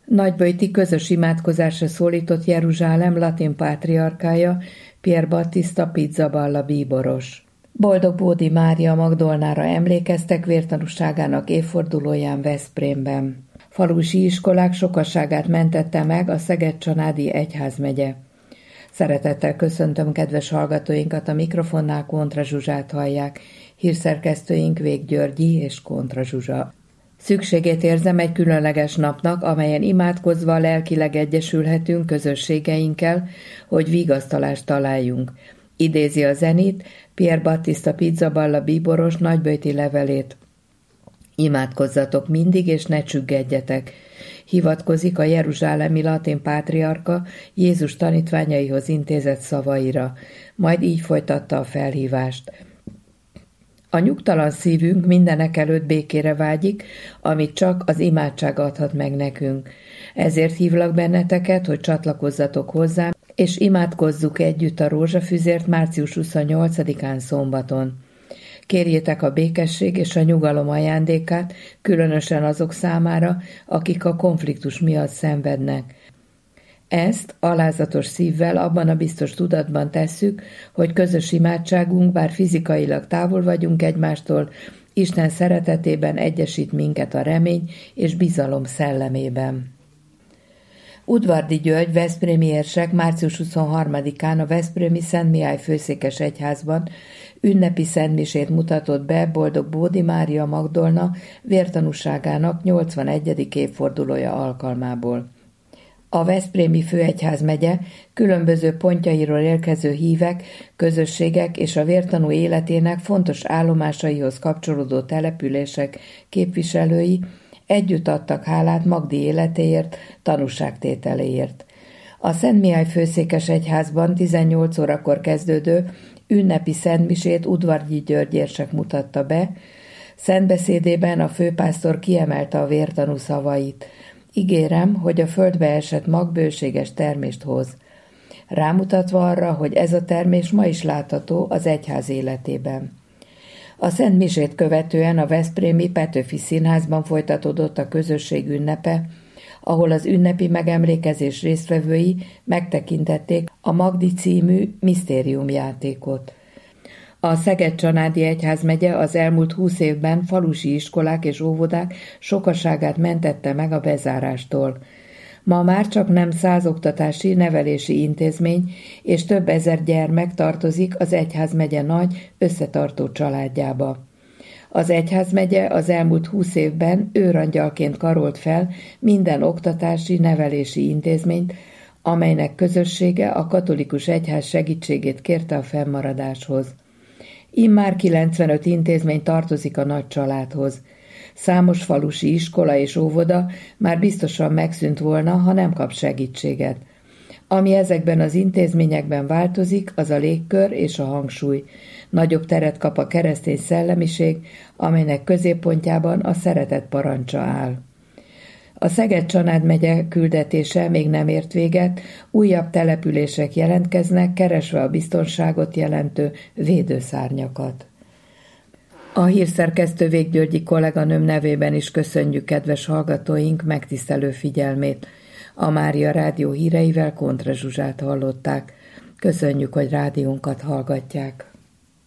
Nagyböjti közös imádkozásra szólított Jeruzsálem latin pátriarkája Pier Battista Pizzaballa bíboros. Boldog Bódi Mária Magdolnára emlékeztek vértanúságának évfordulóján Veszprémben. Falusi iskolák sokaságát mentette meg a Szeged-Csanádi Egyházmegye. Szeretettel köszöntöm kedves hallgatóinkat, a mikrofonnál Kontra Zsuzsát hallják, hírszerkesztőink Vég Györgyi és Kontra Zsuzsa. Szükségét érzem egy különleges napnak, amelyen imádkozva lelkileg egyesülhetünk közösségeinkkel, hogy vigasztalást találjunk. Idézi a zenit Pier Battista Pizzaballa bíboros nagyböjti levelét. Imádkozzatok mindig, és ne csüggedjetek. Hivatkozik a jeruzsálemi latin pátriárka Jézus tanítványaihoz intézett szavaira, majd így folytatta a felhívást. A nyugtalan szívünk mindenekelőtt békére vágyik, amit csak az imádság adhat meg nekünk. Ezért hívlak benneteket, hogy csatlakozzatok hozzám, és imádkozzuk együtt a rózsafüzért március 28-án szombaton. Kérjétek a békesség és a nyugalom ajándékát, különösen azok számára, akik a konfliktus miatt szenvednek. Ezt alázatos szívvel abban a biztos tudatban tesszük, hogy közös imádságunk, bár fizikailag távol vagyunk egymástól, Isten szeretetében egyesít minket a remény és bizalom szellemében. Udvardi György veszprémi érsek március 23-án a veszprémi Szent Mihály főszékes egyházban ünnepi szentmisét mutatott be Boldog Bódi Mária Magdolna vértanúságának 81. évfordulója alkalmából. A veszprémi főegyházmegye különböző pontjairól érkező hívek, közösségek és a vértanú életének fontos állomásaihoz kapcsolódó települések képviselői együtt adtak hálát Magdi életéért, tanúságtételéért. A Szent Mihály főszékes egyházban 18 órakor kezdődő ünnepi szentmisét Udvardi György érsek mutatta be. Szentbeszédében a főpásztor kiemelte a vértanú szavait. Ígérem, hogy a földbe esett mag bőséges termést hoz. Rámutatva arra, hogy ez a termés ma is látható az egyház életében. A Szent Misét követően a veszprémi Petőfi Színházban folytatódott a közösség ünnepe, ahol az ünnepi megemlékezés résztvevői megtekintették a Magdi című misztériumjátékot. A Szeged-Csanádi Egyházmegye az elmúlt 20 évben falusi iskolák és óvodák sokaságát mentette meg a bezárástól. Ma már csak nem 100 oktatási, nevelési intézmény és több ezer gyermek tartozik az egyházmegye nagy, összetartó családjába. Az egyházmegye az elmúlt 20 évben őrangyalként karolt fel minden oktatási, nevelési intézményt, amelynek közössége a katolikus egyház segítségét kérte a fennmaradáshoz. Immár 95 intézmény tartozik a nagy családhoz. Számos falusi iskola és óvoda már biztosan megszűnt volna, ha nem kap segítséget. Ami ezekben az intézményekben változik, az a légkör és a hangsúly. Nagyobb teret kap a keresztény szellemiség, amelynek középpontjában a szeretet parancsa áll. A Szeged-Csanád megye küldetése még nem ért véget, újabb települések jelentkeznek, keresve a biztonságot jelentő védőszárnyakat. A hírszerkesztő Vég Györgyi kolléganőm nevében is köszönjük kedves hallgatóink megtisztelő figyelmét. A Mária Rádió híreivel Kontra Zsuzsát hallották. Köszönjük, hogy rádiónkat hallgatják.